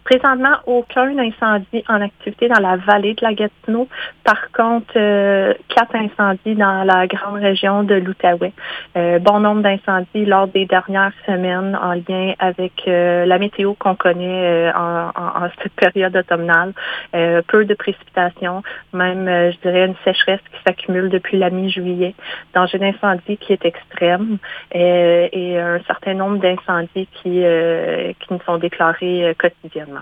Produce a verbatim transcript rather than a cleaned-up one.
Présentement, aucun incendie en activité dans la vallée de la Gatineau. Par contre, euh, quatre incendies dans la grande région de l'Outaouais. Euh, bon nombre d'incendies lors des dernières semaines en lien avec euh, la météo qu'on connaît euh, en, en, en cette période automnale. Euh, peu de précipitations, même, euh, je dirais, une sécheresse qui s'accumule depuis la mi-juillet. Danger d'incendie qui est extrême euh, et un certain nombre d'incendies qui, euh, qui nous sont déclarés euh, quotidiennement.